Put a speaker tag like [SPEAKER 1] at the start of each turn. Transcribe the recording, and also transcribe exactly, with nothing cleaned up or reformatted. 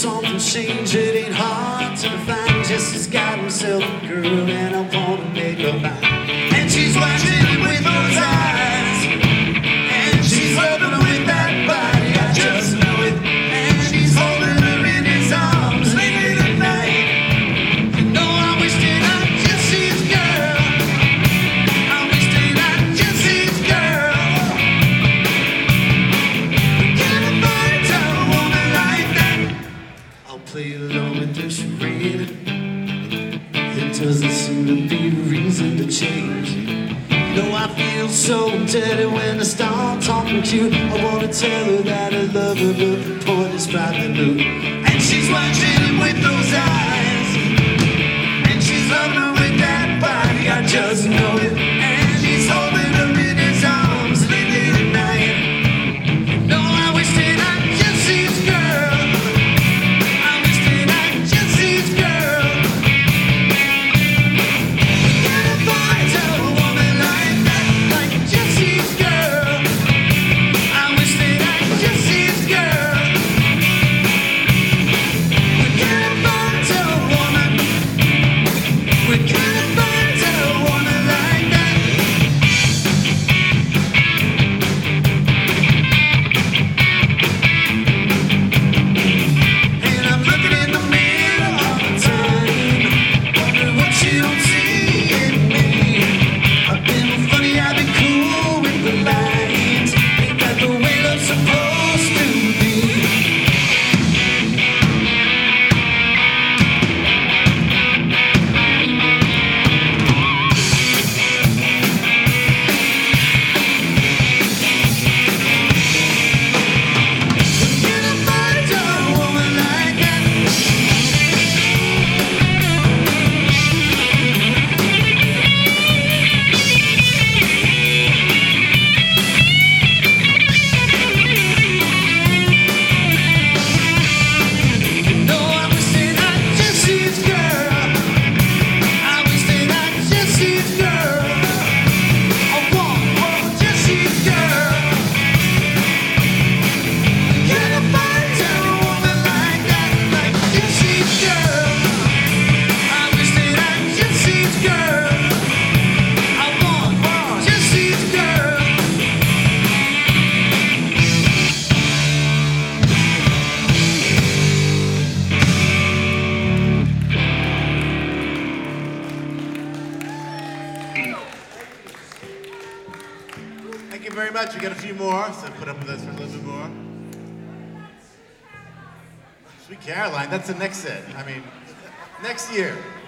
[SPEAKER 1] something changed, it ain't hard to define. Jesse's got himself a girl and I wanna make her mine. And she's watching him with those eyes, and she's loving him with that body, I just know it. And he's holding her in his arms late at night. You know I wish that I just see his girl, I wish that I just see his girl. We can't find a woman like that. I'll play along with the charade. There doesn't seem to be a reason to change. You know I feel so dirty when I start talking to you. I wanna tell her that I love her, but the point is probably moot. And she's watching him with those eyes, and she's loving her with that body, I just know it. And he's holding her in his arms late at night. No, I wish that I just see his girl, I wish that I just see his girl. We gotta find a woman like that, like Jesse's girl. I wish that I just see his girl. We gotta find a woman, we gotta find a woman like that. And I'm looking in the mirror all the time, wondering what she don't see in me. I've been funny, I've been cool with the lines, ain't that the way love's supposed to be? Can I find a woman like that? No, I wish that I just see his girl, I wish that I just see his girl. I want, want just see his girl. Can I find a woman like that, like Jesse's girl? I wish that I just see his girl. I want, want just see his girl.
[SPEAKER 2] Thank you very much. We got a few more, so put up with us for a little bit more. Sweet Caroline, that's the next set. I mean, next year.